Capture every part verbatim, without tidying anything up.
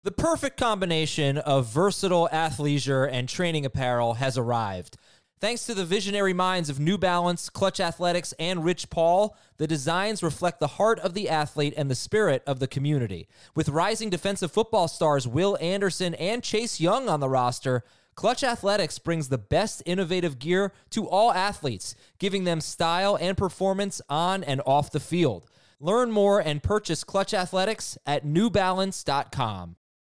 The perfect combination of versatile athleisure and training apparel has arrived. Thanks to the visionary minds of New Balance, Clutch Athletics, and Rich Paul, the designs reflect the heart of the athlete and the spirit of the community. With rising defensive football stars Will Anderson and Chase Young on the roster, Clutch Athletics brings the best innovative gear to all athletes, giving them style and performance on and off the field. Learn more and purchase Clutch Athletics at new balance dot com.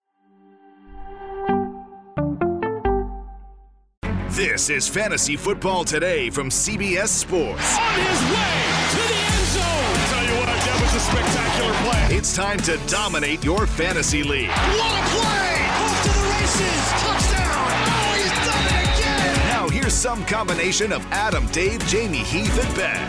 This is Fantasy Football Today from C B S Sports. On his way to the end zone. I'll tell you what, that was a spectacular play. It's time to dominate your fantasy league. What a play! Off to the races. Touchdown. Oh, he's done it again. Now here's some combination of Adam, Dave, Jamie, Heath, and Ben.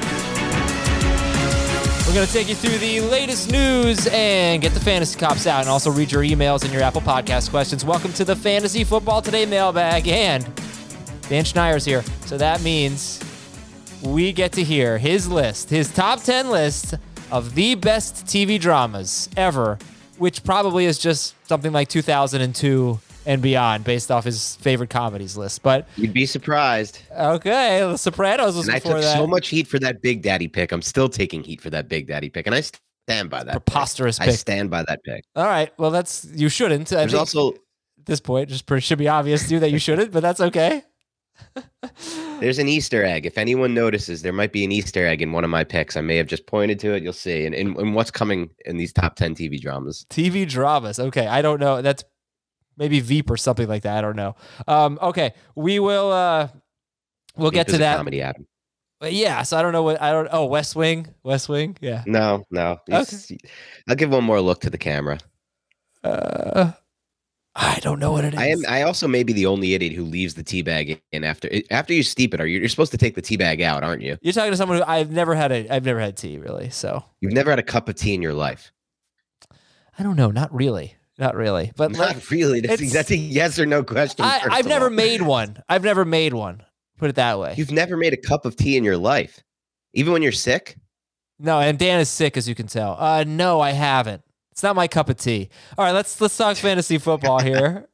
We're going to take you through the latest news and get the fantasy cops out and also read your emails and your Apple Podcast questions. Welcome to the Fantasy Football Today mailbag, and Dan Schneier's here. So that means we get to hear his list, his top ten list of the best T V dramas ever, which probably is just something like two thousand two and beyond based off his favorite comedies list. But you'd be surprised. Okay, The Sopranos was and before I took that. so much heat for that Big Daddy pick. I'm still taking heat for that Big Daddy pick, and I stand by that. Preposterous pick. pick. I stand by that pick. All right, well, that's you shouldn't. I There's think also at this point, just pretty, should be obvious to you that you shouldn't, but that's okay. There's an Easter egg. If anyone notices, there might be an Easter egg in one of my picks. I may have just pointed to it. You'll see. And, and, and what's coming in these top ten T V dramas. T V dramas. Okay. I don't know. That's maybe Veep or something like that. I don't know. Um, okay. We will, uh, we'll Veep get is to a that. Comedy Adam. Yeah. So I don't know what, I don't, oh, West Wing, West Wing. Yeah. No, no. Okay. I'll give one more look to the camera. Uh, I don't know what it is. I am. I also may be the only idiot who leaves the tea bag in after after you steep it. Are you? You're supposed to take the tea bag out, aren't you? You're talking to someone who I've never had a. I've never had tea really. So you've never had a cup of tea in your life. I don't know. Not really. Not really. But not like, really. That's, that's a yes or no question. I, I've never made one. I've never made one. Put it that way. You've never made a cup of tea in your life, even when you're sick. No, and Dan is sick, as you can tell. Uh, no, I haven't. It's not my cup of tea. All right, let's let's talk fantasy football here.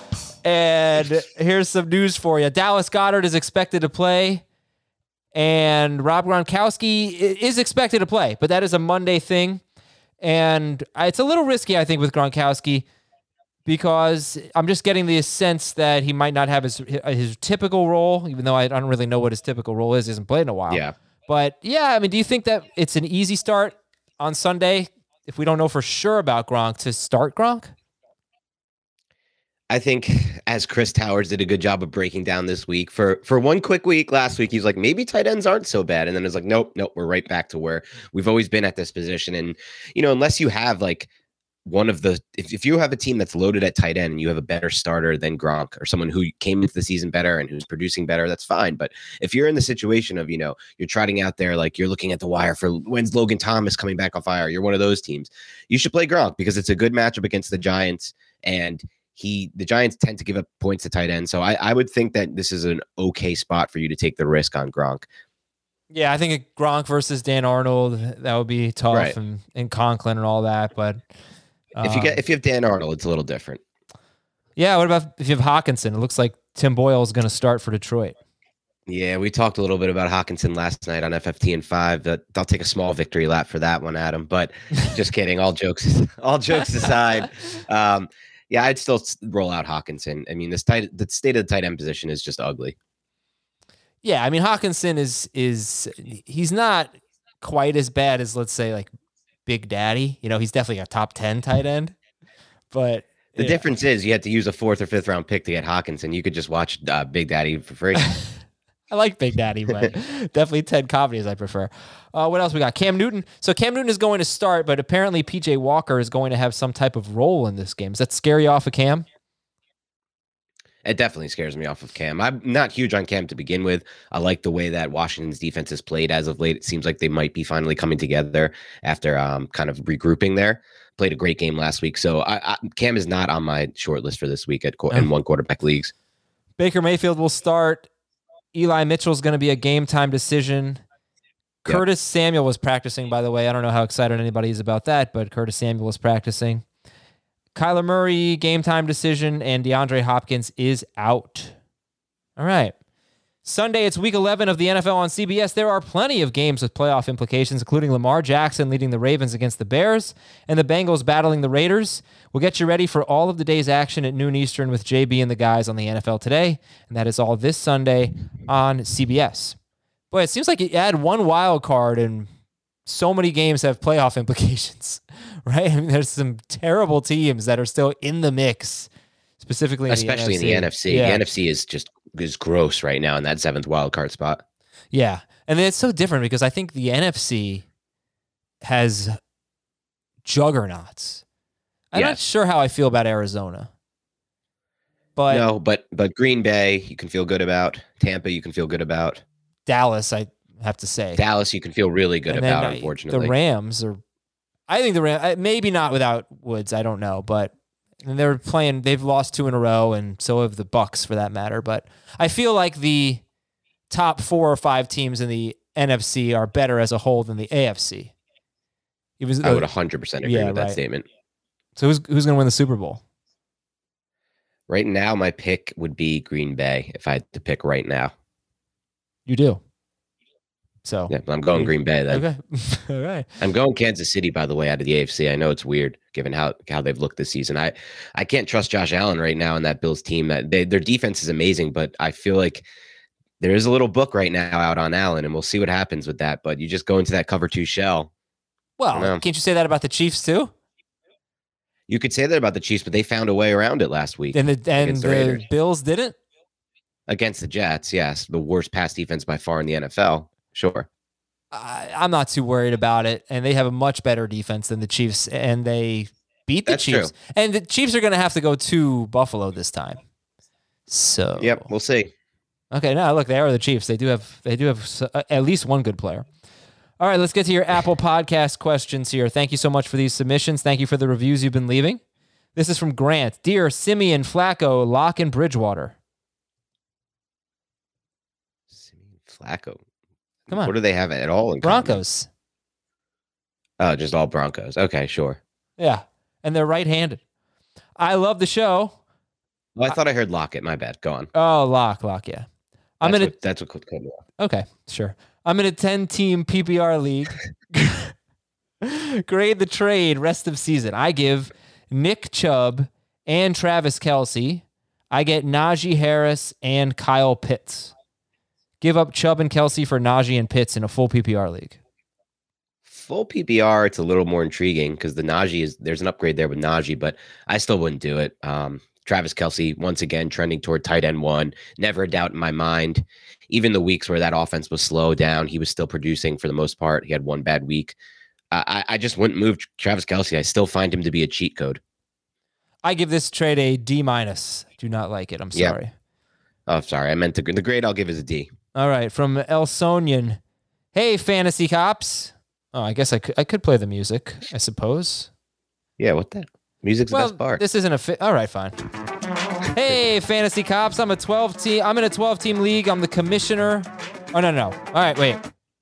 And here's some news for you. Dallas Goedert is expected to play, and Rob Gronkowski is expected to play, but that is a Monday thing. And it's a little risky, I think, with Gronkowski because I'm just getting the sense that he might not have his his typical role, even though I don't really know what his typical role is. He hasn't played in a while. Yeah. But, yeah, I mean, do you think that it's an easy start on Sunday if we don't know for sure about Gronk to start Gronk? I think as Chris Towers did a good job of breaking down this week for, for one quick week last week, he's like, maybe tight ends aren't so bad. And then it's like, nope, nope, we're right back to where we've always been at this position. And, you know, unless you have like one of the, if, if you have a team that's loaded at tight end and you have a better starter than Gronk or someone who came into the season better and who's producing better, that's fine. But if you're in the situation of, you know, you're trotting out there, like you're looking at the wire for when's Logan Thomas coming back on fire, you're one of those teams, you should play Gronk because it's a good matchup against the Giants. And He, the Giants tend to give up points to tight end. So I, I would think that this is an okay spot for you to take the risk on Gronk. Yeah, I think a Gronk versus Dan Arnold, that would be tough, right. and, and Conklin and all that. But um, if you get if you have Dan Arnold, it's a little different. Yeah, what about if you have Hawkinson? It looks like Tim Boyle is going to start for Detroit. Yeah, we talked a little bit about Hawkinson last night on F F T and five. That I'll take a small victory lap for that one, Adam. But just kidding. All jokes, all jokes aside. Um, Yeah, I'd still roll out Hawkinson. I mean, this tight, the state of the tight end position is just ugly. Yeah, I mean, Hawkinson is is he's not quite as bad as, let's say, like Big Daddy. You know, he's definitely a top ten tight end. But the yeah. difference is you had to use a fourth or fifth round pick to get Hawkinson. You could just watch uh, Big Daddy for free. I like Big Daddy, but definitely Ted Comedies I prefer. Uh, what else we got? Cam Newton. So Cam Newton is going to start, but apparently P J Walker is going to have some type of role in this game. Does that scare you off of Cam? It definitely scares me off of Cam. I'm not huge on Cam to begin with. I like the way that Washington's defense has played as of late. It seems like they might be finally coming together after um, kind of regrouping there. Played a great game last week. So I, I, Cam is not on my short list for this week at qu- in one quarterback leagues. Baker Mayfield will start. Eli Mitchell's going to be a game time decision. Yep. Curtis Samuel was practicing, by the way. I don't know how excited anybody is about that, but Curtis Samuel was practicing. Kyler Murray, game time decision, and DeAndre Hopkins is out. All right. Sunday, it's week eleven of the N F L on C B S. There are plenty of games with playoff implications, including Lamar Jackson leading the Ravens against the Bears and the Bengals battling the Raiders. We'll get you ready for all of the day's action at noon Eastern with J B and the guys on the N F L Today, and that is all this Sunday on C B S. Boy, it seems like you add one wild card and so many games have playoff implications, right? I mean, there's some terrible teams that are still in the mix, specifically in especially the in the N F C. Yeah. The N F C is just is gross right now in that seventh wild card spot. Yeah, and it's so different because I think the N F C has juggernauts. I'm Yes. not sure how I feel about Arizona, but no, but but Green Bay you can feel good about. Tampa you can feel good about. Dallas, I have to say, Dallas you can feel really good And then, about. uh, Unfortunately, the Rams are. I think the Rams maybe not without Woods. I don't know, but they're playing. They've lost two in a row, and so have the Bucks for that matter. But I feel like the top four or five teams in the N F C are better as a whole than the A F C. It was. I would one hundred percent agree Yeah, with that right. statement. So who's who's going to win the Super Bowl? Right now, my pick would be Green Bay if I had to pick right now. You do. So Yeah, I'm going Green Bay then. okay, all right. I'm going Kansas City, by the way, out of the A F C. I know it's weird given how, how they've looked this season. I, I can't trust Josh Allen right now in that Bills team. That they, their defense is amazing, but I feel like there is a little book right now out on Allen, and we'll see what happens with that. But you just go into that cover two shell. Well, know. can't you say that about the Chiefs too? You could say that about the Chiefs, but they found a way around it last week And the and against the, the Raiders. Bills didn't. Against the Jets. Yes, the worst pass defense by far in the N F L. Sure. I, I'm not too worried about it, and they have a much better defense than the Chiefs, and they beat the That's Chiefs. true. And the Chiefs are going to have to go to Buffalo this time. So Yep, we'll see. Okay, now look, they are the Chiefs. They do have they do have s- uh, at least one good player. All right, let's get to your Apple Podcast questions here. Thank you so much for these submissions. Thank you for the reviews you've been leaving. This is from Grant. Dear Simeon, Flacco, Locke, and Bridgewater. Simeon Flacco. Come on. What do they have at all in common? Broncos. Oh, just all Broncos. Okay, sure. Yeah, and they're right-handed. I love the show. Well, I thought I heard Lockett. My bad. Go on. Oh, Locke, Locke, yeah. I'm That's in a what, that's what could come off. Okay, sure. I'm in a ten-team P P R league. Grade the trade rest of season. I give Nick Chubb and Travis Kelce. I get Najee Harris and Kyle Pitts. Give up Chubb and Kelce for Najee and Pitts in a full P P R league. Full P P R, it's a little more intriguing because the Najee is there's an upgrade there with Najee, but I still wouldn't do it. Um, Travis Kelce, once again, trending toward tight end one. Never a doubt in my mind. Even the weeks where that offense was slow down, he was still producing for the most part. He had one bad week. Uh, I, I just wouldn't move Travis Kelce. I still find him to be a cheat code. I give this trade a D minus. Do not like it. I'm Yeah. sorry. Oh, sorry. I meant the, the grade I'll give is a D. All right, from El Sonian. Hey, Fantasy Cops. Oh, I guess I could, I could play the music, I suppose. Yeah, what the? Music's the Well, best part. this isn't a fit. All right, fine. Hey, Fantasy Cops. I'm a twelve team. I'm in a twelve team league. I'm the commissioner. Oh, no, no. All right, wait.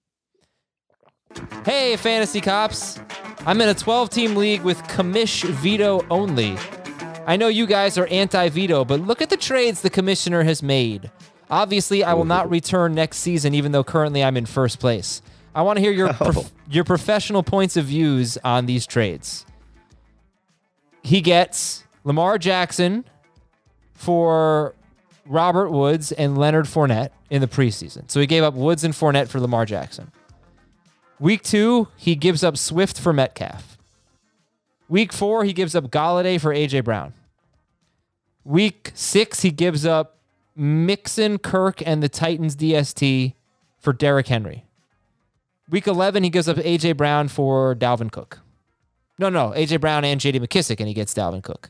Hey, Fantasy Cops. I'm in a twelve team league with commish veto only. I know you guys are anti-veto, but look at the trades the commissioner has made. Obviously, I will not return next season, even though currently I'm in first place. I want to hear your Oh. prof- your professional points of views on these trades. He gets Lamar Jackson for Robert Woods and Leonard Fournette in the preseason. So he gave up Woods and Fournette for Lamar Jackson. Week two, he gives up Swift for Metcalf. Week four, he gives up Galladay for A J Brown. Week six, he gives up Mixon, Kirk, and the Titans D S T for Derrick Henry. Week eleven, he gives up A J Brown for Dalvin Cook. No, no, A J Brown and J D McKissick, and he gets Dalvin Cook.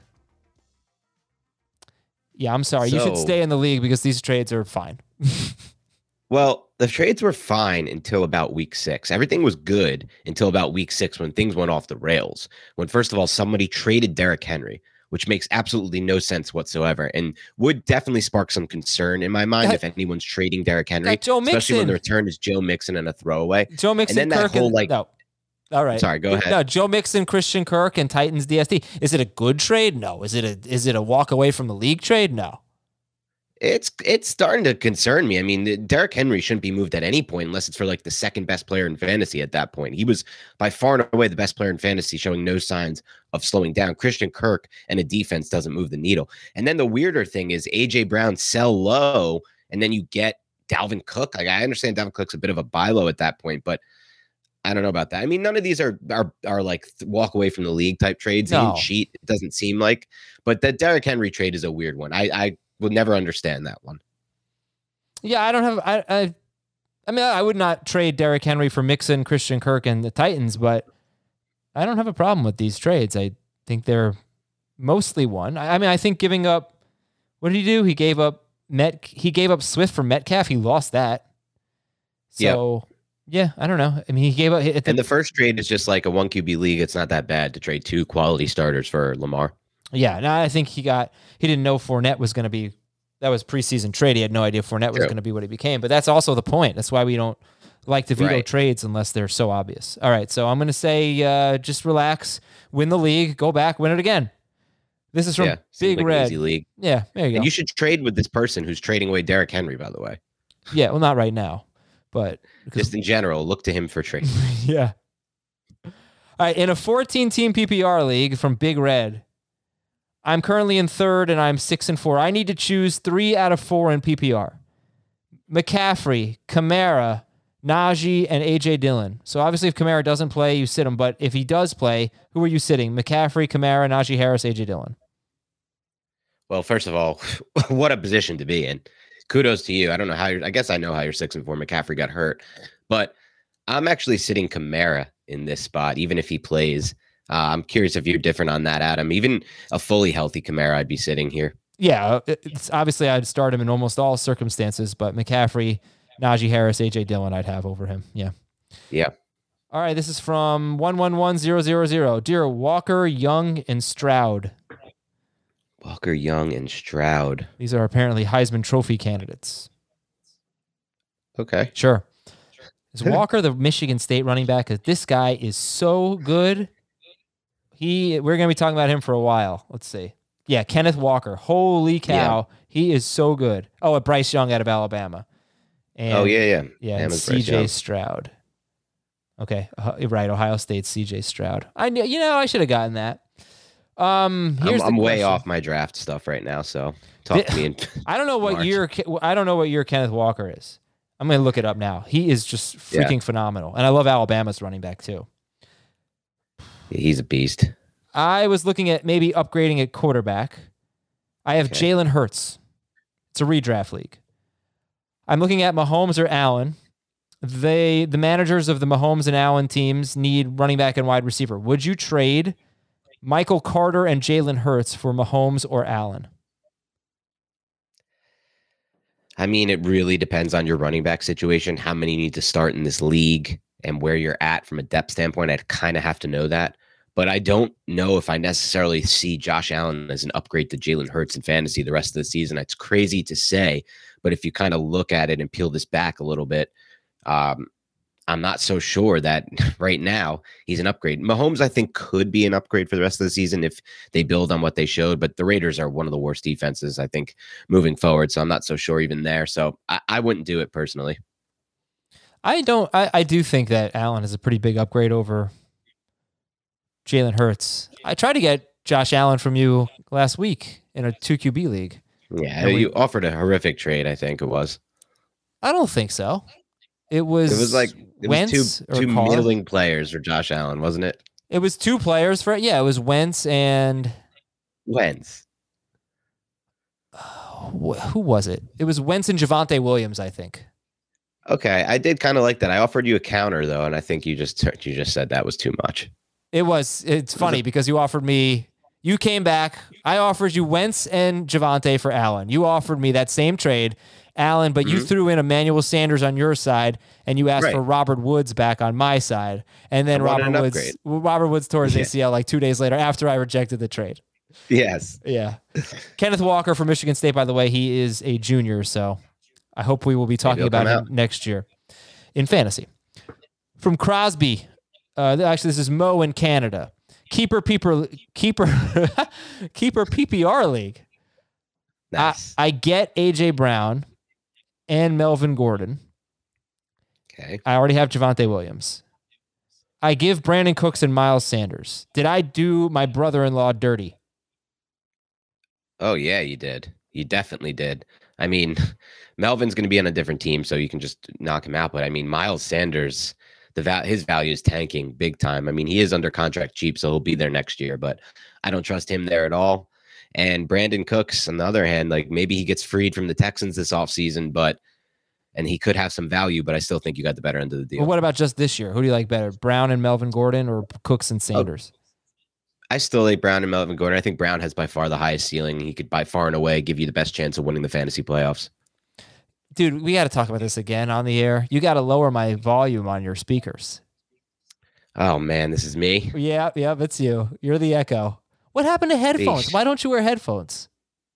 Yeah, I'm sorry. You should So- stay in the league because these trades are fine. Well, the trades were fine until about week six. Everything was good until about week six when things went off the rails. When, first of all, somebody traded Derrick Henry, which makes absolutely no sense whatsoever and would definitely spark some concern in my mind Got- if anyone's trading Derrick Henry, got Joe especially when Mixon. the return is Joe Mixon and a throwaway. Joe Mixon, And then that Kirk, whole, and, like- no. All right. Sorry, go ahead. No, Joe Mixon, Christian Kirk, and Titans D S T. Is it a good trade? No. Is it a is it a walk away from the league trade? No. It's it's starting to concern me. I mean, Derrick Henry shouldn't be moved at any point unless it's for like the second best player in fantasy at that point. He was by far and away the best player in fantasy, showing no signs of slowing down. Christian Kirk and a defense doesn't move the needle. And then the weirder thing is A J Brown sell low, and then you get Dalvin Cook. Like, I understand Dalvin Cook's a bit of a buy low at that point, but I don't know about that. I mean, none of these are are are like walk away from the league type trades. No. He didn't cheat. It doesn't seem like. But the Derrick Henry trade is a weird one. I I will never understand that one. Yeah, I don't have. I I, I mean, I would not trade Derrick Henry for Mixon, Christian Kirk, and the Titans, but I don't have a problem with these trades. I think they're mostly one. I, I mean, I think giving up. What did he do? He gave up Met. He gave up Swift for Metcalf. He lost that. So. Yep. Yeah, I don't know. I mean, he gave up. The, and the first trade is just like a one Q B league. It's not that bad to trade two quality starters for Lamar. Yeah, no, I think he got. He didn't know Fournette was going to be. That was preseason trade. He had no idea Fournette was going to be what he became. But that's also the point. That's why we don't like to veto right. trades unless they're so obvious. All right, so I'm going to say uh, just relax, win the league, go back, win it again. This is from yeah, Big like Red. Easy league. Yeah, there you go. And you should trade with this person who's trading away Derrick Henry, by the way. Yeah, well, not right now. But just in general, look to him for trade. Yeah. All right. In a fourteen team P P R league from Big Red, I'm currently in third and I'm six and four. I need to choose three out of four in P P R. McCaffrey, Kamara, Najee, and A J Dillon. So obviously if Kamara doesn't play, you sit him. But if he does play, who are you sitting? McCaffrey, Kamara, Najee Harris, A J Dillon. Well, first of all, what a position to be in. Kudos to you. I don't know how you're, I guess I know how you're six and four. McCaffrey got hurt, but I'm actually sitting Kamara in this spot, even if he plays. Uh, I'm curious if you're different on that, Adam. Even a fully healthy Kamara, I'd be sitting here. Yeah, it's obviously I'd start him in almost all circumstances, but McCaffrey, Najee Harris, A J Dillon, I'd have over him. Yeah. Yeah. All right. This is from one one one zero zero zero. Dear Walker, Young, and Stroud. Walker, Young, and Stroud. These are apparently Heisman Trophy candidates. Okay. Sure. Is Walker the Michigan State running back? Because this guy is so good. He, we're going to be talking about him for a while. Let's see. Yeah, Kenneth Walker. Holy cow. Yeah. He is so good. Oh, at Bryce Young out of Alabama. And, oh, yeah, yeah. Yeah, and C J Stroud. Okay, uh, right, Ohio State's C J Stroud. I knew, you know, I should have gotten that. Um, here's I'm, I'm the way off my draft stuff right now, so talk the, to me. In I don't know what March. year. I don't know what year Kenneth Walker is. I'm going to look it up now. He is just freaking yeah. phenomenal, and I love Alabama's running back too. Yeah, he's a beast. I was looking at maybe upgrading at quarterback. I have okay. Jalen Hurts. It's a redraft league. I'm looking at Mahomes or Allen. They, the managers of the Mahomes and Allen teams need running back and wide receiver. Would you trade Michael Carter and Jalen Hurts for Mahomes or Allen? I mean, it really depends on your running back situation, how many need to start in this league, and where you're at from a depth standpoint. I'd kind of have to know that. But I don't know if I necessarily see Josh Allen as an upgrade to Jalen Hurts in fantasy the rest of the season. It's crazy to say, but if you kind of look at it and peel this back a little bit, um, I'm not so sure that right now he's an upgrade. Mahomes, I think, could be an upgrade for the rest of the season if they build on what they showed, but the Raiders are one of the worst defenses, I think, moving forward, so I'm not so sure even there. So I, I wouldn't do it personally. I don't. I, I do think that Allen is a pretty big upgrade over Jalen Hurts. I tried to get Josh Allen from you last week in a two Q B league. Yeah, we, you offered a horrific trade, I think it was. I don't think so. It was It was like it Wentz was two two Carr? middling players for Josh Allen, wasn't it? It was two players for yeah, it was Wentz and Wentz. Uh, who was it? It was Wentz and Javonte Williams, I think. Okay, I did kind of like that. I offered you a counter though, and I think you just you just said that was too much. It was. It's funny because you offered me. You came back. I offered you Wentz and Javonte for Allen. You offered me that same trade, Allen, but mm-hmm. you threw in Emmanuel Sanders on your side, and you asked right. for Robert Woods back on my side. And then Robert Woods, upgrade. Robert Woods tore his yeah. A C L like two days later after I rejected the trade. Yes. Yeah. Kenneth Walker from Michigan State, by the way, he is a junior, so I hope we will be talking about him out. next year in fantasy. From Crosby. Uh, actually, this is Mo in Canada. Keeper, peeper, keeper, keeper P P R league. Nice. I, I get A J Brown and Melvin Gordon. Okay. I already have Javonte Williams. I give Brandon Cooks and Miles Sanders. Did I do my brother-in-law dirty? Oh, yeah, you did. You definitely did. I mean, Melvin's going to be on a different team, so you can just knock him out. But I mean, Miles Sanders, the val- his value is tanking big time. I mean, he is under contract cheap, so he'll be there next year, but I don't trust him there at all. And Brandon Cooks, on the other hand, like maybe he gets freed from the Texans this offseason, but and he could have some value, but I still think you got the better end of the deal. Well, what about just this year? Who do you like better, Brown and Melvin Gordon or Cooks and Sanders? Oh, I still like Brown and Melvin Gordon. I think Brown has by far the highest ceiling. He could by far and away give you the best chance of winning the fantasy playoffs. Dude, we got to talk about this again on the air. You got to lower my volume on your speakers. Oh, man, this is me. Yeah, yeah, it's you. You're the echo. What happened to headphones? Eesh. Why don't you wear headphones?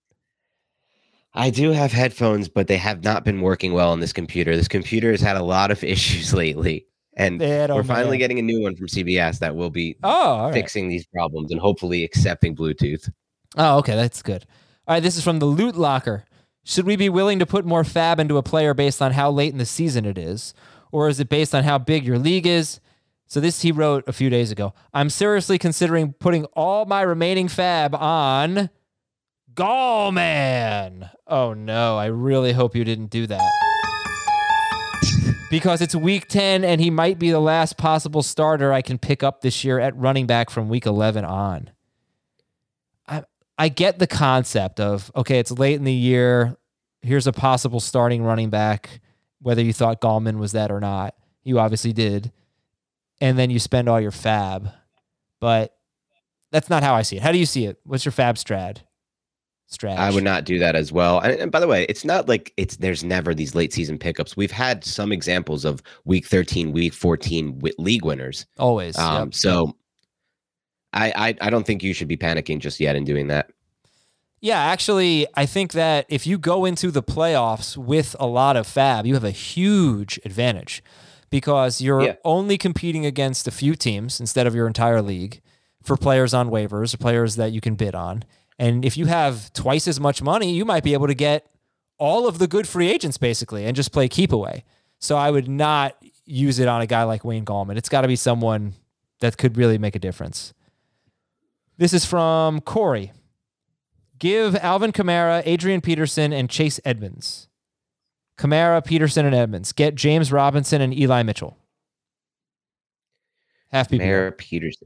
I do have headphones, but they have not been working well on this computer. This computer has had a lot of issues lately. And Man, oh, we're finally man. getting a new one from C B S that will be Oh, all right. fixing these problems and hopefully accepting Bluetooth. Oh, okay, that's good. All right, this is from the Loot Locker. Should we be willing to put more fab into a player based on how late in the season it is? Or is it based on how big your league is? So this he wrote a few days ago. I'm seriously considering putting all my remaining fab on Gallman. Oh no, I really hope you didn't do that. Because it's week ten and he might be the last possible starter I can pick up this year at running back from week eleven on. I I get the concept of, okay, it's late in the year. Here's a possible starting running back, whether you thought Gallman was that or not. You obviously did. And then you spend all your fab. But that's not how I see it. How do you see it? What's your fab strat? Strat. I would not do that as well. And, and by the way, it's not like it's there's never these late season pickups. We've had some examples of week thirteen, week fourteen with league winners. Always. Um, Yep. So I, I I don't think you should be panicking just yet in doing that. Yeah, actually, I think that if you go into the playoffs with a lot of fab, you have a huge advantage because you're Yeah. only competing against a few teams instead of your entire league for players on waivers or players that you can bid on. And if you have twice as much money, you might be able to get all of the good free agents basically and just play keep away. So I would not use it on a guy like Wayne Gallman. It's got to be someone that could really make a difference. This is from Corey. Give Alvin Kamara, Adrian Peterson, and Chase Edmonds. Kamara, Peterson, and Edmonds. Get James Robinson and Eli Mitchell. Half P P R. Mayor Peterson.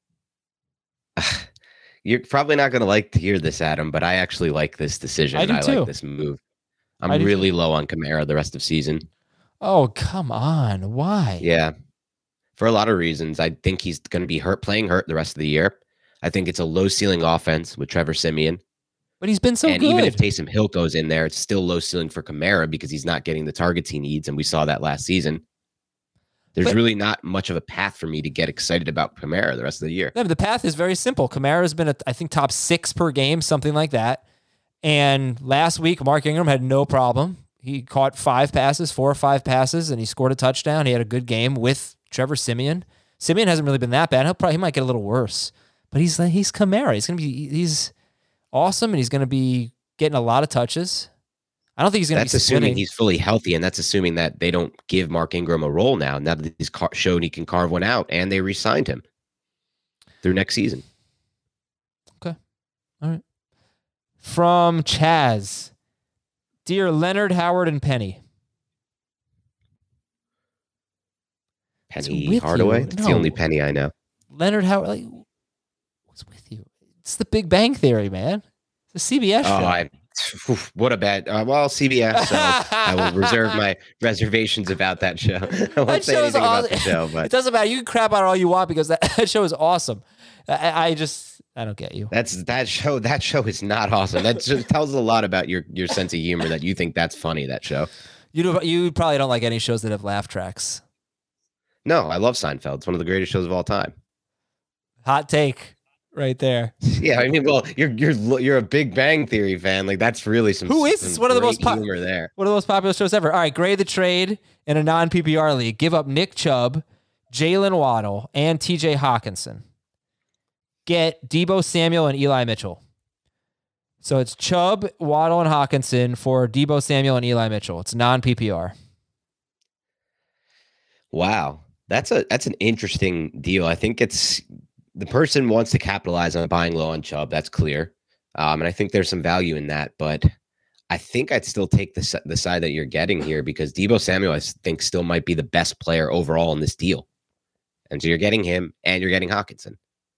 You're probably not going to like to hear this, Adam, but I actually like this decision. I do I too. like this move. I'm I do really too. low on Kamara the rest of season. Oh, come on. Why? Yeah. For a lot of reasons. I think he's going to be hurt, playing hurt the rest of the year. I think it's a low ceiling offense with Trevor Siemian. But he's been so and good. even if Taysom Hill goes in there, it's still low ceiling for Kamara because he's not getting the targets he needs. And we saw that last season. There's But- really not much of a path for me to get excited about Kamara the rest of the year. No, but the path is very simple. Kamara's been, at, I think, top six per game, something like that. And last week, Mark Ingram had no problem. He caught five passes, four or five passes, and he scored a touchdown. He had a good game with Trevor Siemian. Siemian hasn't really been that bad. He'll probably he might get a little worse, but he's he's Kamara. He's gonna be he's awesome, and he's gonna be getting a lot of touches. I don't think he's gonna That's be assuming splitting. he's fully healthy, and that's assuming that they don't give Mark Ingram a role now. Now that he's car- shown he can carve one out, and they re-signed him through next season. Okay, all right. From Chaz, dear Leonard, Howard, and Penny. Penny with Hardaway. you. That's No. the only Penny I know. Leonard Howard, like, what's with you? It's the Big Bang Theory, man. It's a C B S Oh, show. I, oof, what a bad. Uh, well, C B S. So I will reserve my reservations about that show. I That won't say show is anything about awesome. the show, It but doesn't matter. You can crap on it all you want because that, that show is awesome. I, I just, I don't get you. that's that show. That show is not awesome. That just tells a lot about your your sense of humor that you think that's funny. That show. You do, you probably don't like any shows that have laugh tracks. No, I love Seinfeld. It's one of the greatest shows of all time. Hot take right there. Yeah, I mean, well, you're you're you're a Big Bang Theory fan. Like that's really some. Who is some this? One of the great most pop- humor there. One of the most popular shows ever. All right, grade the trade in a non-P P R league. Give up Nick Chubb, Jalen Waddle, and T J Hawkinson. Get Deebo Samuel and Eli Mitchell. So it's Chubb, Waddle, and Hawkinson for Deebo Samuel and Eli Mitchell. It's non-P P R. Wow. That's a that's an interesting deal. I think it's the person wants to capitalize on buying low on Chubb. That's clear. Um, and I think there's some value in that. But I think I'd still take the, the side that you're getting here because Deebo Samuel, I think, still might be the best player overall in this deal. And so you're getting him and you're getting Hawkinson.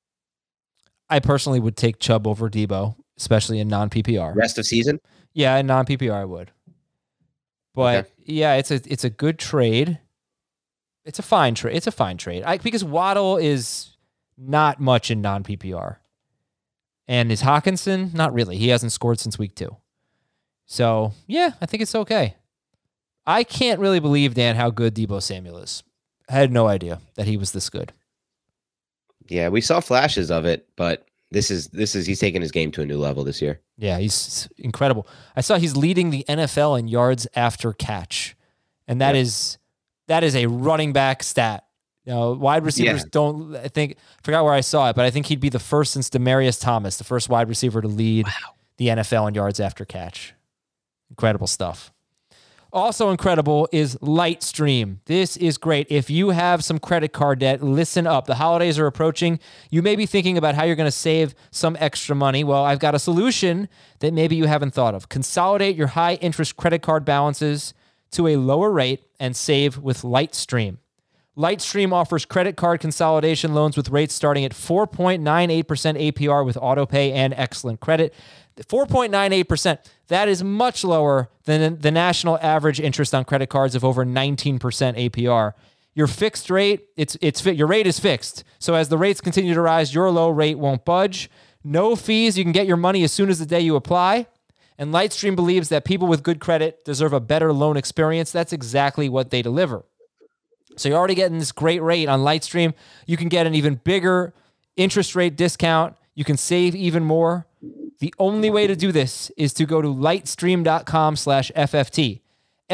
I personally would take Chubb over Deebo, especially in non-P P R. Rest of season? Yeah, in non-P P R I would. But okay. yeah, it's a it's a good trade. It's a fine trade. It's a fine trade. I, because Waddle is not much in non-P P R. And is Hawkinson? Not really. He hasn't scored since week two. So, yeah, I think it's okay. I can't really believe, Dan, how good Deebo Samuel is. I had no idea that he was this good. Yeah, we saw flashes of it, but this is this is he's taking his game to a new level this year. Yeah, he's incredible. I saw he's leading the N F L in yards after catch. And that yep. is that is a running back stat. You know, wide receivers yeah. don't I think I forgot where I saw it, but I think he'd be the first since Demaryius Thomas, the first wide receiver to lead wow. the N F L in yards after catch. Incredible stuff. Also incredible is Lightstream. This is great. If you have some credit card debt, listen up. The holidays are approaching. You may be thinking about how you're going to save some extra money. Well, I've got a solution that maybe you haven't thought of. Consolidate your high interest credit card balances to a lower rate and save with Lightstream. Lightstream offers credit card consolidation loans with rates starting at four point nine eight percent A P R with autopay and excellent credit. four point nine eight percent, that is much lower than the national average interest on credit cards of over nineteen percent A P R. Your fixed rate, it's it's your rate is fixed. So as the rates continue to rise, your low rate won't budge. No fees. You can get your money as soon as the day you apply. And Lightstream believes that people with good credit deserve a better loan experience. That's exactly what they deliver. So you're already getting this great rate on Lightstream. You can get an even bigger interest rate discount. You can save even more. The only way to do this is to go to lightstream.com slash FFT.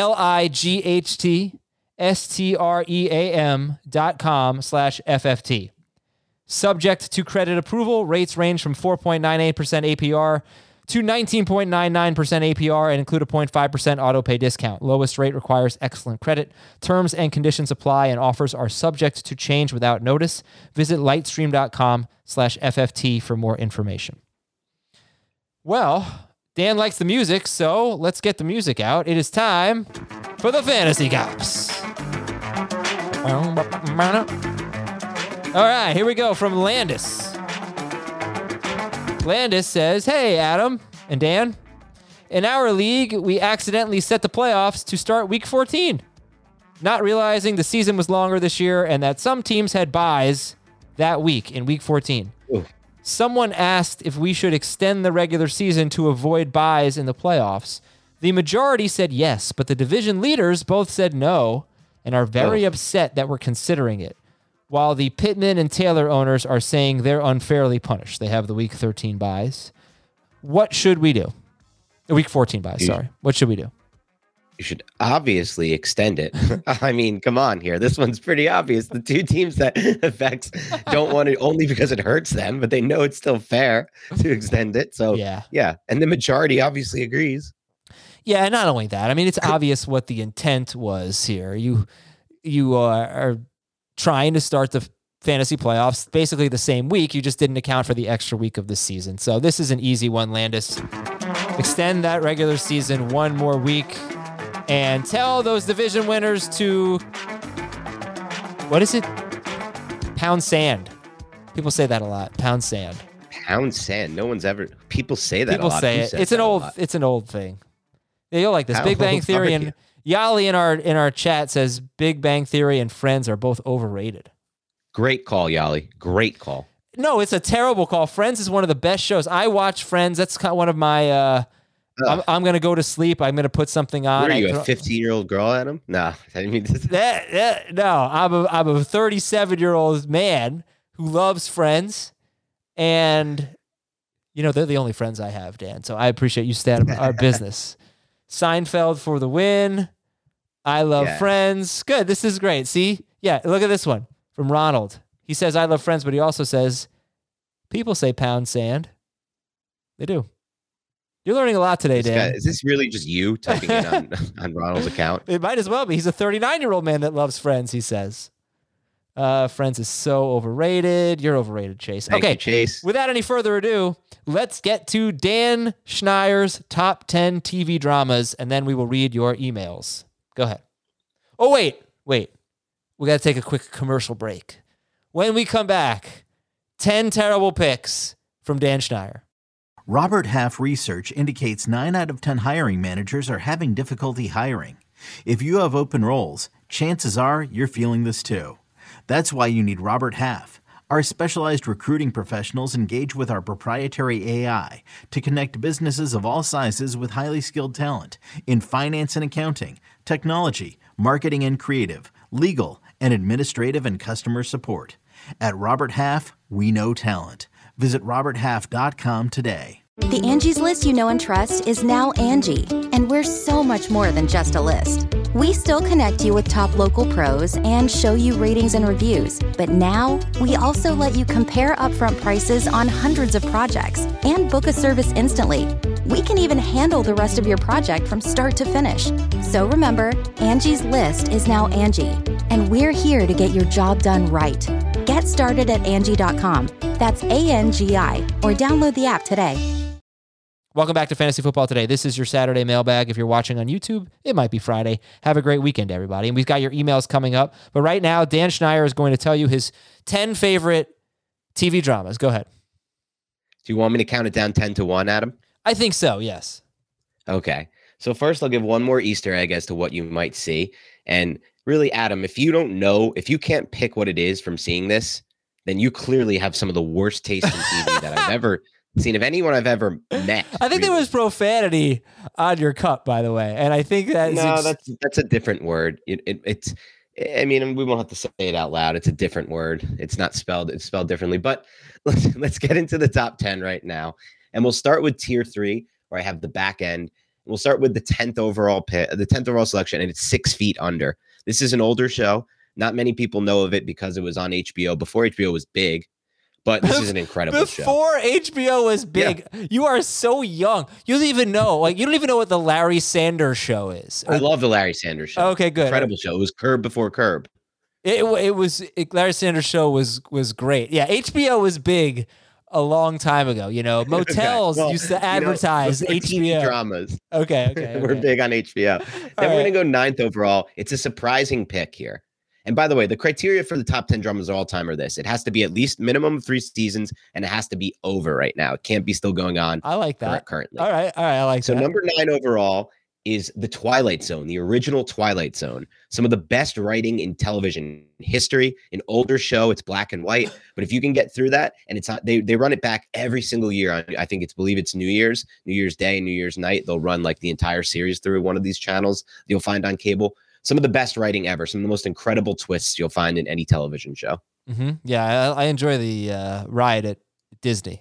L-I-G-H-T-S-T-R-E-A-M dot com slash FFT. Subject to credit approval, rates range from four point nine eight percent A P R to nineteen point nine nine percent A P R and include a zero point five percent autopay discount. Lowest rate requires excellent credit. Terms and conditions apply and offers are subject to change without notice. Visit lightstream.com slash FFT for more information. Well, Dan likes the music, so let's get the music out. It is time for the Fantasy Cops. All right, here we go from Landis. Landis says, hey, Adam and Dan. In our league, we accidentally set the playoffs to start week fourteen, not realizing the season was longer this year and that some teams had buys that week in week fourteen. Ooh. Someone asked if we should extend the regular season to avoid buys in the playoffs. The majority said yes, but the division leaders both said no and are very oh. upset that we're considering it, while the Pittman and Taylor owners are saying they're unfairly punished. They have the week thirteen buys. What should we do? The week fourteen buys, you, sorry. What should we do? You should obviously extend it. I mean, come on here. This one's pretty obvious. The two teams that affects don't want it only because it hurts them, but they know it's still fair to extend it. So, yeah. yeah. And the majority obviously agrees. Yeah, and not only that. I mean, it's obvious what the intent was here. You, you uh, are trying to start the fantasy playoffs basically the same week. You just didn't account for the extra week of the season. So this is an easy one, Landis. Extend that regular season one more week. And tell those division winners to, what is it? Pound sand. People say that a lot. Pound sand. Pound sand. No one's ever, people say that people a lot. People say it. It's an old, it's an old thing. Yeah, you'll like this. How Big Bang Theory and Yali in our, in our chat says Big Bang Theory and Friends are both overrated. Great call, Yali. Great call. No, it's a terrible call. Friends is one of the best shows. I watch Friends. That's kind of one of my, uh, I'm, I'm going to go to sleep. I'm going to put something on. What are you, a fifteen-year-old girl, Adam? Nah, I didn't mean to. That, that, no, I'm a, I'm a thirty-seven-year-old man who loves Friends. And, you know, they're the only friends I have, Dan. So I appreciate you standing our business. Seinfeld for the win. I love yeah. Friends. Good. This is great. See? Yeah, look at this one. from Ronald. He says, I love Friends, but he also says, people say pound sand. They do. You're learning a lot today, This Dan. guy- is this really just you typing in on, on Ronald's account? It might as well be. He's a thirty-nine-year-old man that loves Friends, he says. Uh, Friends is so overrated. You're overrated, Chase. Thank okay, you, Chase. Without any further ado, let's get to Dan Schneier's top ten T V dramas, and then we will read your emails. Go ahead. Oh, wait, wait. We got to take a quick commercial break. When we come back, ten terrible picks from Dan Schneier. Robert Half research indicates nine out of ten hiring managers are having difficulty hiring. If you have open roles, chances are you're feeling this too. That's why you need Robert Half. Our specialized recruiting professionals engage with our proprietary A I to connect businesses of all sizes with highly skilled talent in finance and accounting, technology, marketing and creative, legal, and administrative and customer support. At Robert Half, we know talent. Visit robert half dot com today. The Angie's List you know and trust is now Angie, and we're so much more than just a list. We still connect you with top local pros and show you ratings and reviews, but now we also let you compare upfront prices on hundreds of projects and book a service instantly. We can even handle the rest of your project from start to finish. So remember, Angie's List is now Angie, and we're here to get your job done right. Get started at Angie dot com. That's A N G I, or download the app today. Welcome back to Fantasy Football Today. This is your Saturday mailbag. If you're watching on YouTube, it might be Friday. Have a great weekend, everybody. And we've got your emails coming up. But right now, Dan Schneier is going to tell you his ten favorite T V dramas. Go ahead. Do you want me to count it down ten to one, Adam? I think so, yes. Okay. So first, I'll give one more Easter egg as to what you might see. And really, Adam, if you don't know, if you can't pick what it is from seeing this, then you clearly have some of the worst taste in T V that I've ever seen of anyone I've ever met. I think really. there was profanity on your cup, by the way. And I think that No, ex- that's that's a different word. It, it, it's, I mean, we won't have to say it out loud. It's a different word. It's not spelled, it's spelled differently. But let's, let's get into the top ten right now. And we'll start with tier three, where I have the back end. We'll start with the tenth overall pick, the tenth overall selection, and it's Six Feet Under. This is an older show. Not many people know of it because it was on H B O before H B O was big. But this is an incredible Before show. Before H B O was big, yeah. You are so young. You don't even know. Like, you don't even know what the Larry Sanders Show is. I love the Larry Sanders Show. Okay, good. Incredible show. It was Curb before Curb. It it was it, Larry Sanders Show was was great. Yeah, H B O was big a long time ago. You know, motels okay. well, used to advertise you know, H B O dramas. Okay, okay, okay. We're big on H B O. Then All we're right. gonna go ninth overall. It's a surprising pick here. And by the way, the criteria for the top ten dramas of all time are this. It has to be at least minimum of three seasons, and it has to be over right now. It can't be still going on. I like that. Currently. All right, all right, I like so that. So number nine overall is The Twilight Zone, the original Twilight Zone. Some of the best writing in television history. An older show, it's black and white. But if you can get through that, and it's not, they, they run it back every single year. On, I think it's, believe it's New Year's, New Year's Day, New Year's night. They'll run like the entire series through one of these channels you'll find on cable. Some of the best writing ever, some of the most incredible twists you'll find in any television show. Mm-hmm. Yeah, I, I enjoy the uh, ride at Disney.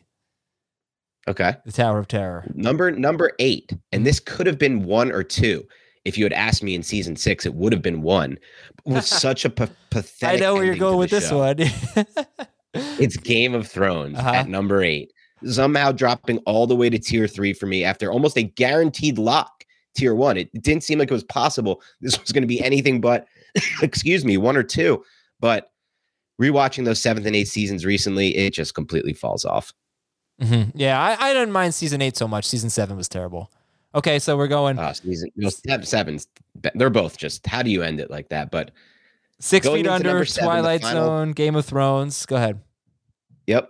Okay. The Tower of Terror. Number number eight, and this could have been one or two. If you had asked me in season six, it would have been one. It was such a p- pathetic. I know where you're ending going to with the this show. one. It's Game of Thrones Uh-huh. at number eight. Somehow dropping all the way to tier three for me after almost a guaranteed lock. Tier one. It didn't seem like it was possible. This was going to be anything but, excuse me, one or two. But rewatching those seventh and eighth seasons recently, it just completely falls off. Mm-hmm. Yeah, I, I didn't mind season eight so much. Season seven was terrible. Okay, so we're going Uh, season you know, step sevens. They're both just, how do you end it like that? But Six going Feet into Under, number seven, the Twilight final- Zone, Game of Thrones. Go ahead. Yep.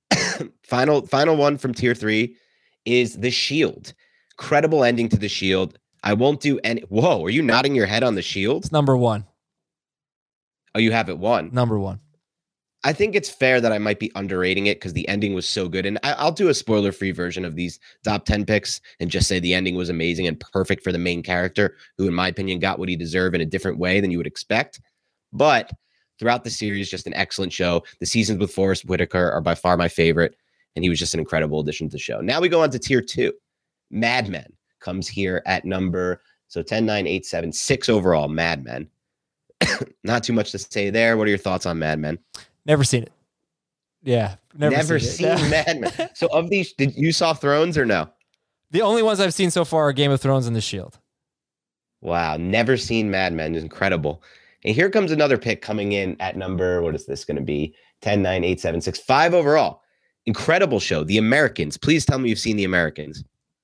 final final one from tier three is The Shield. Credible ending to The Shield. I won't do any. Whoa, are you nodding your head on The Shield? It's number one. Oh, you have it one. Number one. I think it's fair that I might be underrating it because the ending was so good. And I, I'll do a spoiler-free version of these top ten picks and just say the ending was amazing and perfect for the main character, who, in my opinion, got what he deserved in a different way than you would expect. But throughout the series, just an excellent show. The seasons with Forrest Whitaker are by far my favorite, and he was just an incredible addition to the show. Now we go on to tier two. Mad Men comes here at number, so ten, nine, eight, seven, six overall, Mad Men. not too much to say there. What are your thoughts on Mad Men? Never seen it. Yeah, never, Never seen, seen it. Mad Men. So of these, did you saw Thrones or no? The only ones I've seen so far are Game of Thrones and The Shield. Wow, never seen Mad Men. Incredible. And here comes another pick coming in at number, what is this going to be? ten, nine, eight, seven, six, five overall. Incredible show. The Americans. Please tell me you've seen The Americans.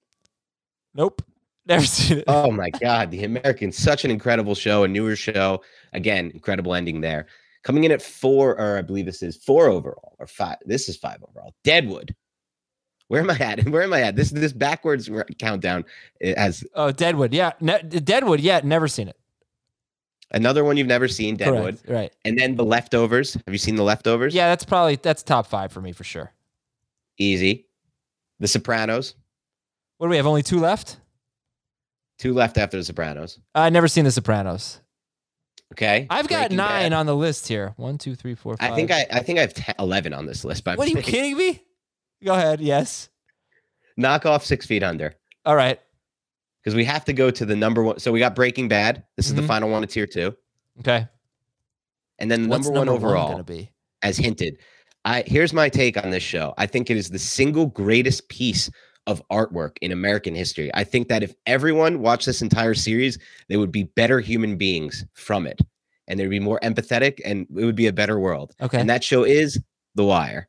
Nope. Never seen it. Oh my God. The Americans. Such an incredible show, a newer show. Again, incredible ending there. Coming in at four, or I believe this is four overall, or five. This is five overall. Deadwood. Where am I at? Where am I at? This this backwards countdown has Oh, Deadwood. Yeah. Ne- Deadwood. Yeah. Never seen it. another one you've never seen, Deadwood. Correct. Right. And then The Leftovers. Have you seen The Leftovers? Yeah. That's probably, that's top five for me for sure. Easy. The Sopranos. What do we have? Only two left? Two left after The Sopranos. I've never seen The Sopranos. Okay. I've got Breaking nine Bad. on the list here. One, two, three, four, five. I think I I think I have ten, eleven on this list. By What are you mistake. kidding me? Go ahead. Yes. Knock off Six Feet Under. All right. Because we have to go to the number one. So we got Breaking Bad. This is Mhm. the final one of tier two. Okay. And then the What's number one number overall, gonna be? as hinted. I here's my take on this show. I think it is the single greatest piece of artwork in American history. I think that if everyone watched this entire series, they would be better human beings from it. And they'd be more empathetic and it would be a better world. Okay. And that show is The Wire.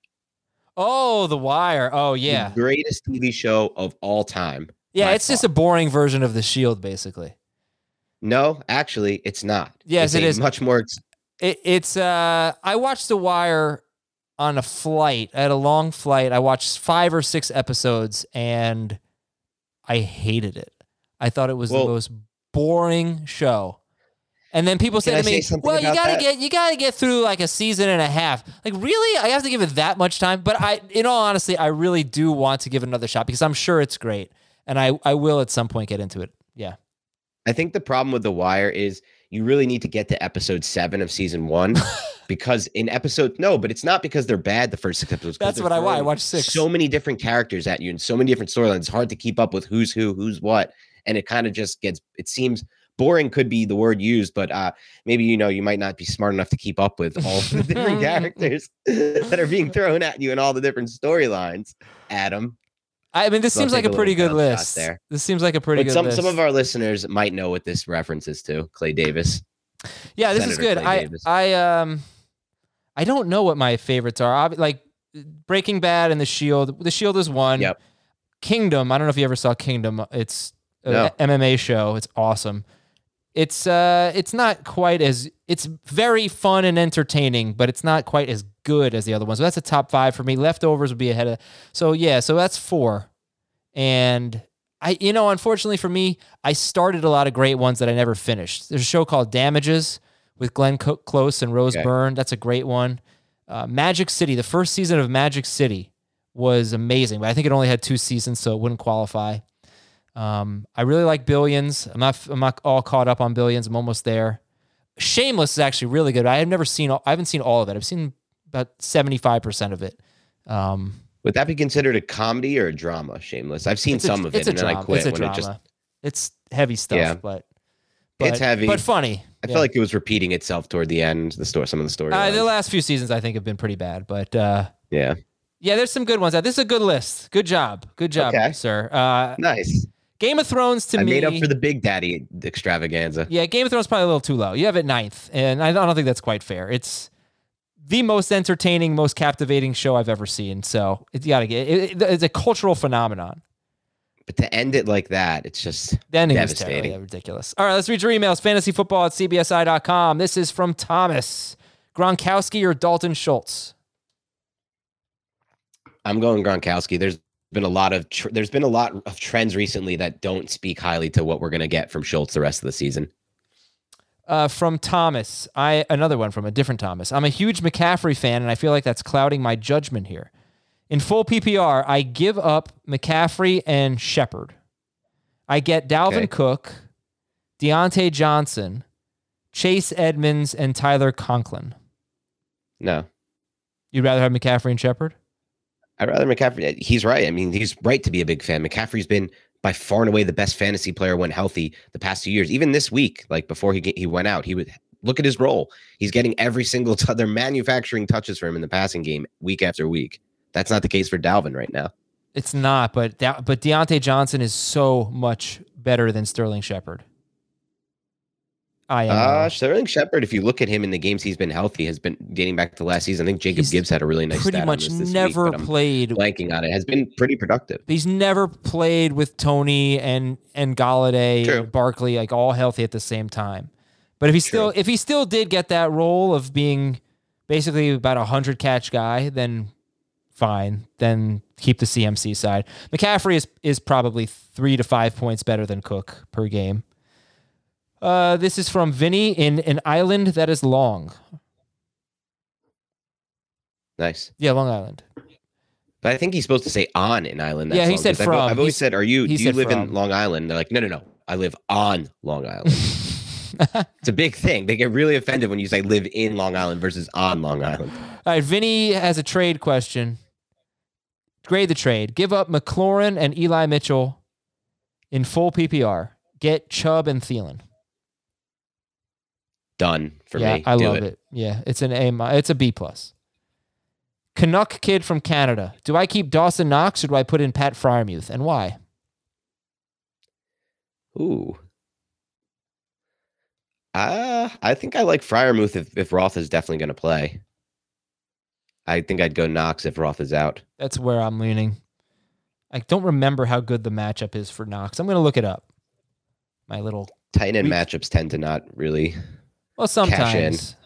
Oh, The Wire. Oh, yeah. The greatest T V show of all time. Yeah, by it's just far. a boring version of The Shield, basically. No, actually, it's not. Yes, It's it a is. much more. ex- It, it's uh, I watched The Wire on a flight. I had a long flight. I watched five or six episodes, and I hated it. I thought it was Well- the most boring show. And then people Can say I to me, say something "Well, you about gotta that? get you gotta get through like a season and a half." Like, really? I have to give it that much time? But I, in all honesty, I really do want to give it another shot because I'm sure it's great, and I I will at some point get into it. Yeah. I think the problem with The Wire is you really need to get to episode seven of season one because in episode no, but it's not because they're bad the first six episodes. 'cause That's they're what I want. I throwing watched six. So many different characters at you and so many different storylines. It's hard to keep up with who's who, who's what, and it kind of just gets. It seems boring could be the word used, but uh, maybe you know you might not be smart enough to keep up with all the different characters that are being thrown at you and all the different storylines. Adam. I mean, this So I'll seems like take a a pretty little good jump shot list. there. This seems like a pretty But good some list. some of our listeners might know what this references to. Clay Davis. yeah, this is Senator good. Clay I Davis. I um I don't know what my favorites are. Ob- Like Breaking Bad and The Shield. The Shield is one. Yep. Kingdom. I don't know if you ever saw Kingdom. It's an No. M M A show. It's awesome. It's uh it's not quite as it's very fun and entertaining, but it's not quite as good as the other ones. So that's a top five for me. Leftovers would be ahead of. So yeah, so that's four. And I, you know, unfortunately for me, I started a lot of great ones that I never finished. There's a show called Damages with Glenn Co- Close and Rose Okay. Byrne. That's a great one. Uh, Magic City, the first season of Magic City was amazing, but I think it only had two seasons, so it wouldn't qualify. Um, I really like Billions. I'm not, I'm not all caught up on Billions. I'm almost there. Shameless is actually really good. I have never seen, all, I haven't seen all of it. I've seen about seventy-five percent of it. Um, Would that be considered a comedy or a drama? Shameless. I've seen It's a- some of it, it's a and then drama. I quit It's a when drama. it just. It's heavy stuff, Yeah. but, It's but- heavy. but funny. I Yeah. feel like it was repeating itself toward the end. The story, some of the stories. Uh, the last few seasons I think have been pretty bad, but uh, yeah, yeah, there's some good ones. This is a good list. Good job, good job, Okay. sir. Uh, nice. Game of Thrones to I me made up for the Big Daddy extravaganza. Yeah, Game of Thrones is probably a little too low. You have it ninth, and I don't think that's quite fair. It's the most entertaining, most captivating show I've ever seen. So it's got to get. It, it- it's a cultural phenomenon. But to end it like that, it's just The ending was terrible. devastating. Yeah, ridiculous. All right, let's read your emails. Fantasyfootball at c b s i dot com. This is from Thomas. Gronkowski or Dalton Schultz? I'm going Gronkowski. There's been a lot of tr- there's been a lot of trends recently that don't speak highly to what we're going to get from Schultz the rest of the season. Uh, from Thomas, I another one from a different Thomas. I'm a huge McCaffrey fan, and I feel like that's clouding my judgment here. In full P P R, I give up McCaffrey and Shepard. I get Dalvin Okay. Cook, Deontay Johnson, Chase Edmonds, and Tyler Conklin. No, You'd rather have McCaffrey and Shepard? I'd rather McCaffrey. He's right. I mean, he's right to be a big fan. McCaffrey's been by far and away the best fantasy player when healthy the past two years. Even this week, like before he get, he went out, he was look at his role. He's getting every single t- they're manufacturing touches for him in the passing game week after week. That's not the case for Dalvin right now. It's not, but De- but Deontay Johnson is so much better than Sterling Shepard. I am. Uh, Sterling Shepard, if you look at him in the games he's been healthy, has been dating back to last season. I think Jacob He's Gibbs had a really nice pretty stat much on this this never week, but I'm played blanking on it. Has been pretty productive. He's never played with Tony and and Galladay True. and Barkley like all healthy at the same time. But if he still True. if he still did get that role of being basically about a hundred catch guy, then fine. Then keep the C M C side. McCaffrey is is probably three to five points better than Cook per game. Uh, this is from Vinny in an island that is long. Nice. Yeah, Long Island. But I think he's supposed to say on an island. Yeah, that's he long, said 'cause I've, from. I've always He's- said, "Are you? he Do you said live from. in Long Island?" They're like, "No, no, no. I live on Long Island." It's a big thing. They get really offended when you say live in Long Island versus on Long Island. All right, Vinny has a trade question. Grade the trade. Give up McLaurin and Eli Mitchell in full P P R. Get Chubb and Thielen. Done for yeah, me. I Do love it. Yeah, it's an A. mi- It's a B plus. Canuck kid from Canada. Do I keep Dawson Knox or do I put in Pat Fryermuth, and why? Ooh. Uh, I think I like Fryermuth if, if Roth is definitely going to play. I think I'd go Knox if Roth is out. That's where I'm leaning. I don't remember how good the matchup is for Knox. I'm going to look it up. My little Tight end Weak. matchups tend to not really. Well, Cash in. sometimes.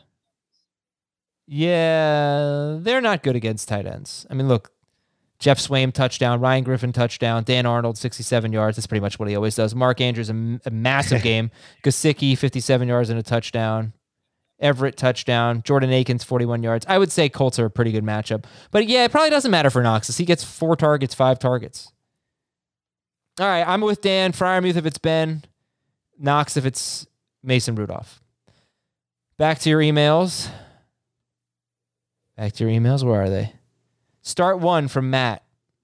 Yeah, they're not good against tight ends. I mean, look, Jeff Swaim touchdown, Ryan Griffin touchdown, Dan Arnold sixty-seven yards. That's pretty much what he always does. Mark Andrews, a, a massive game. Gesicki, fifty-seven yards and a touchdown. Everett touchdown. Jordan Akins, forty-one yards. I would say Colts are a pretty good matchup. But yeah, it probably doesn't matter for Knox. He gets four targets, five targets. All right, I'm with Dan. Fryermuth if it's Ben. Knox if it's Mason Rudolph. Back to your emails. Back to your emails. Where are they? Start one from Matt.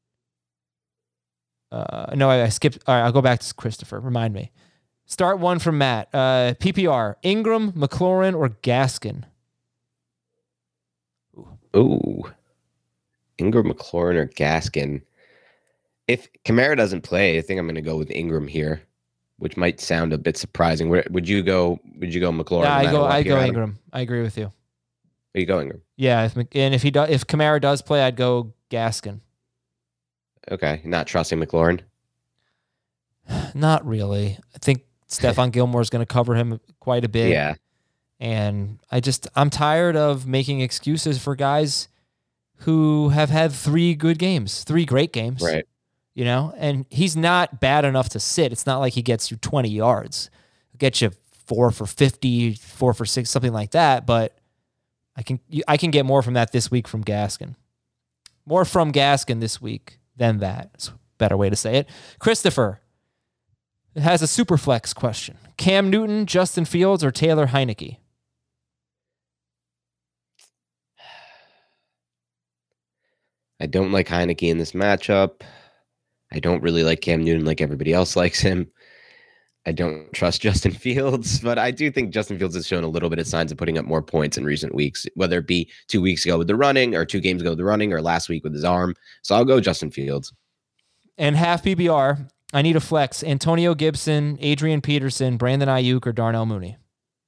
Uh, no, I, I skipped. All right, I'll go back to Christopher. Remind me. Start one from Matt. Uh, P P R. Ingram, McLaurin, or Gaskin? Ooh. Ingram, McLaurin, or Gaskin. If Kamara doesn't play, I think I'm going to go with Ingram here, which might sound a bit surprising. Where, would you go? Would you go McLaurin? Yeah, no I matter go. what I here, go Adam? Ingram. I agree with you. Are you going Ingram? Yeah, if, and if he does, if Kamara does play, I'd go Gaskin. Okay, not trusting McLaurin. Not really. I think Stephon Gilmore is going to cover him quite a bit. Yeah. And I just, I'm tired of making excuses for guys who have had three good games, three great games. Right. You know, and he's not bad enough to sit. It's not like he gets you twenty yards. He'll get you four for fifty, four for six, something like that. But I can, I can get more from that this week from Gaskin. More from Gaskin this week than that. It's a better way to say it. Christopher has a super flex question. Cam Newton, Justin Fields, or Taylor Heineke? I don't like Heineke in this matchup. I don't really like Cam Newton like everybody else likes him. I don't trust Justin Fields, but I do think Justin Fields has shown a little bit of signs of putting up more points in recent weeks, whether it be two weeks ago with the running or two games ago with the running or last week with his arm. So I'll go Justin Fields. And half P B R, I need a flex. Antonio Gibson, Adrian Peterson, Brandon Ayuk, or Darnell Mooney?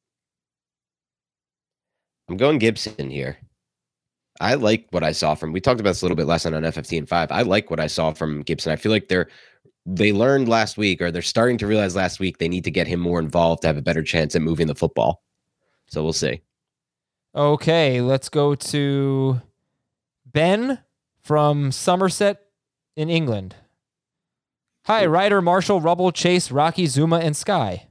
I'm going Gibson here. I like what I saw from, we talked about this a little bit last night on F F T and five. I like what I saw from Gibson. I feel like they're, they learned last week, or they're starting to realize last week they need to get him more involved to have a better chance at moving the football. So we'll see. Okay, let's go to Ben from Somerset in England. Hi, Ryder, Marshall, Rubble, Chase, Rocky, Zuma, and Sky.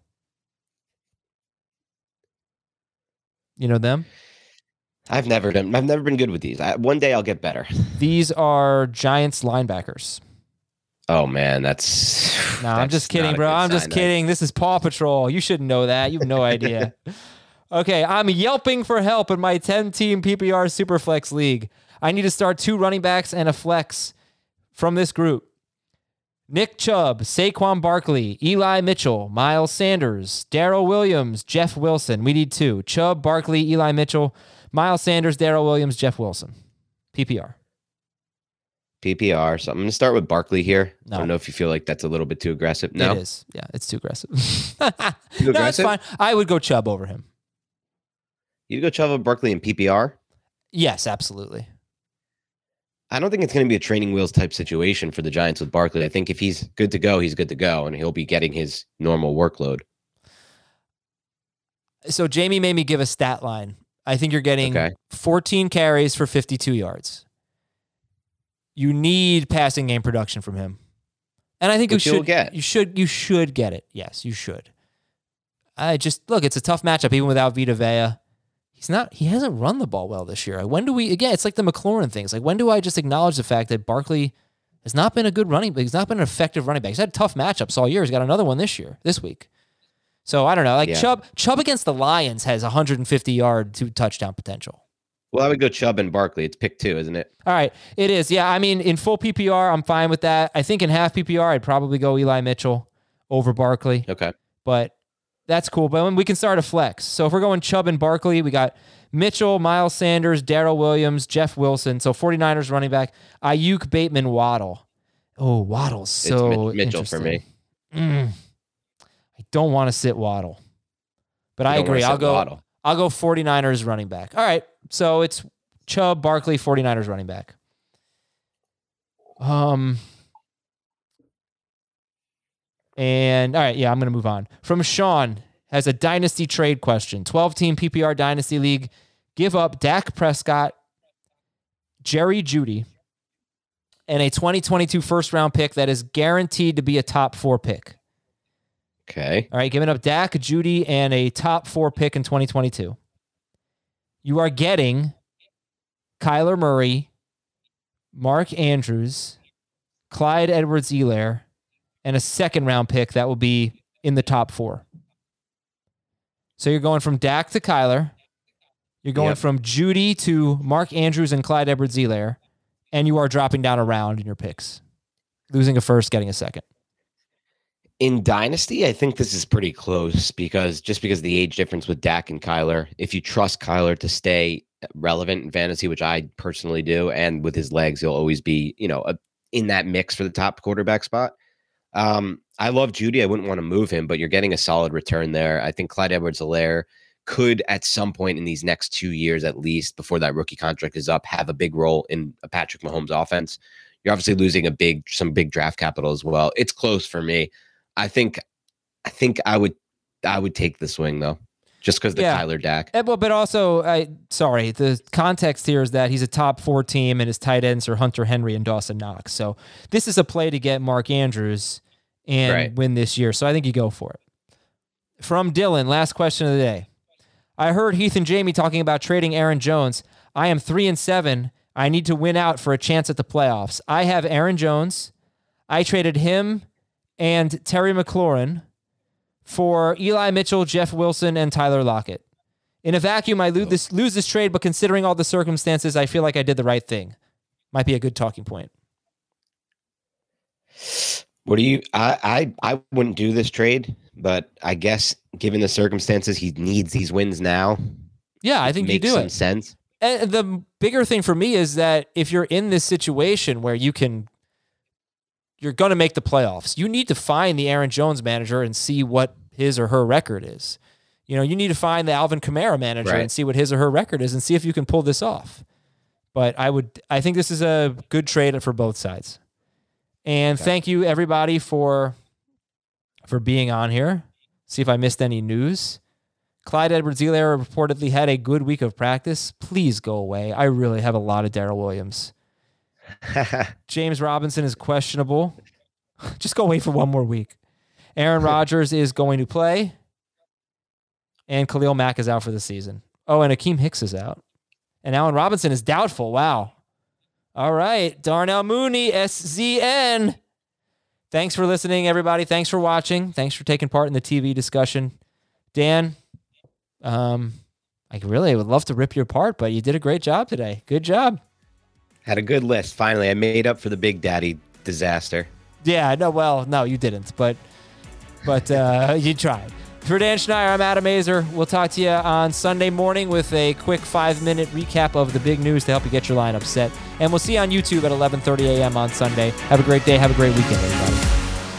You know them? I've never done. I've never been good with these. I, one day I'll get better. These are Giants linebackers. Oh man, that's. No, I'm that's just kidding, not a bro. good I'm just sign. kidding. This is Paw Patrol. You should know that. You have no idea. Okay, I'm yelping for help in my ten-team P P R Superflex League. I need to start two running backs and a flex from this group. Nick Chubb, Saquon Barkley, Eli Mitchell, Miles Sanders, Darrell Williams, Jeff Wilson. We need two. Chubb, Barkley, Eli Mitchell, Miles Sanders, Darrell Williams, Jeff Wilson. P P R. P P R. So I'm going to start with Barkley here. No. I don't know if you feel like that's a little bit too aggressive. No, It is. Yeah, it's too aggressive. Too No, it's aggressive? fine. I would go Chubb over him. You go Chubb, Barkley, and P P R. Yes, absolutely. I don't think it's going to be a training wheels type situation for the Giants with Barkley. I think if he's good to go, he's good to go, and he'll be getting his normal workload. So Jamie made me give a stat line. I think you're getting Okay. fourteen carries for fifty-two yards. You need passing game production from him. And I think Which you you'll should get. you should you should get it. Yes, you should. I just look, it's a tough matchup even without Vita Vea. He's not he hasn't run the ball well this year. When do we again, it's like the McLaurin things. Like when do I just acknowledge the fact that Barkley has not been a good running back? He's not been an effective running back. He's had tough matchups all year. He's got another one this year, this week. So I don't know. Like Yeah. Chubb Chubb against the Lions has one hundred fifty yard two touchdown potential. Well, I would go Chubb and Barkley. It's pick two, isn't it? All right, it is. Yeah, I mean, in full P P R, I'm fine with that. I think in half P P R, I'd probably go Eli Mitchell over Barkley, Okay. but that's cool. But we can start a flex. So if we're going Chubb and Barkley, we got Mitchell, Miles Sanders, Darrell Williams, Jeff Wilson. So 49ers running back, Ayuk, Bateman, Waddle. Oh, Waddle's so it's Mitch- Mitchell for me. Mm. I don't want to sit Waddle, but You I don't wanna agree. sit I'll go. Waddle. I'll go 49ers running back. All right. So it's Chubb, Barkley, 49ers running back. Um, and all right, yeah, I'm going to move on. From Sean, has a dynasty trade question. twelve-team P P R dynasty league. Give up Dak Prescott, Jerry Jeudy, and a twenty twenty-two first-round pick that is guaranteed to be a top four pick. Okay. All right, giving up Dak, Jeudy, and a top four pick in twenty twenty-two. You are getting Kyler Murray, Mark Andrews, Clyde Edwards-Helaire, and a second-round pick that will be in the top four. So you're going from Dak to Kyler. You're going Yep. from Jeudy to Mark Andrews and Clyde Edwards-Helaire, and you are dropping down a round in your picks. Losing a first, getting a second. In Dynasty, I think this is pretty close because just because of the age difference with Dak and Kyler, if you trust Kyler to stay relevant in fantasy, which I personally do, and with his legs, he'll always be, you know, a, in that mix for the top quarterback spot. Um, I love Jeudy. I wouldn't want to move him, but you're getting a solid return there. I think Clyde Edwards-Helaire could, at some point in these next two years at least, before that rookie contract is up, have a big role in a Patrick Mahomes offense. You're obviously losing a big, some big draft capital as well. It's close for me. I think, I think I would, I would take the swing though, just because the Yeah. Kyler Dak. Eh, But but also, I sorry, the context here is that he's a top four team and his tight ends are Hunter Henry and Dawson Knox. So this is a play to get Mark Andrews and Right. win this year. So I think you go for it. From Dylan, last question of the day. I heard Heath and Jamie talking about trading Aaron Jones. I am three and seven. I need to win out for a chance at the playoffs. I have Aaron Jones. I traded him and Terry McLaurin for Eli Mitchell, Jeff Wilson, and Tyler Lockett. In a vacuum, I lose this, lose this trade, but considering all the circumstances, I feel like I did the right thing. Might be a good talking point. What do you, I, I, I wouldn't do this trade, but I guess given the circumstances, he needs these wins now. Yeah, I think you Makes do some it. sense. And the bigger thing for me is that if you're in this situation where you can, you're going to make the playoffs, you need to find the Aaron Jones manager and see what his or her record is. You know, you need to find the Alvin Kamara manager Right. and see what his or her record is and see if you can pull this off. But I would, I think this is a good trade for both sides. And thank you everybody for, for being on here. See if I missed any news. Clyde Edwards-Helaire reportedly had a good week of practice. Please go away. I really have a lot of Darrell Williams. James Robinson is questionable. Just go away for one more week. Aaron Rodgers is going to play. And Khalil Mack is out for the season. Oh, and Akeem Hicks is out. And Allen Robinson is doubtful. Wow. All right. Darnell Mooney, S Z N. Thanks for listening, everybody. Thanks for watching. Thanks for taking part in the T V discussion. Dan, um, I really would love to rip you apart, but you did a great job today. Good job. Had a good list. Finally, I made up for the Big Daddy disaster. Yeah, no, well, no, you didn't, but but uh, you tried. For Dan Schneider, I'm Adam Azer. We'll talk to you on Sunday morning with a quick five-minute recap of the big news to help you get your lineup set. And we'll see you on YouTube at eleven thirty a.m. on Sunday. Have a great day. Have a great weekend, everybody.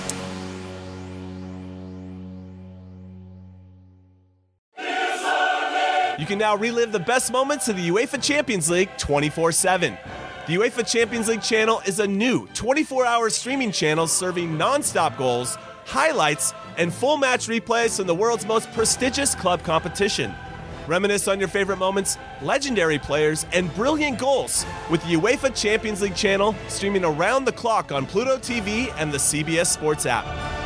You can now relive the best moments of the UEFA Champions League twenty-four seven. The UEFA Champions League channel is a new twenty-four hour streaming channel serving non-stop goals, highlights, and full match replays from the world's most prestigious club competition. Reminisce on your favorite moments, legendary players, and brilliant goals with the UEFA Champions League channel streaming around the clock on Pluto T V and the C B S Sports app.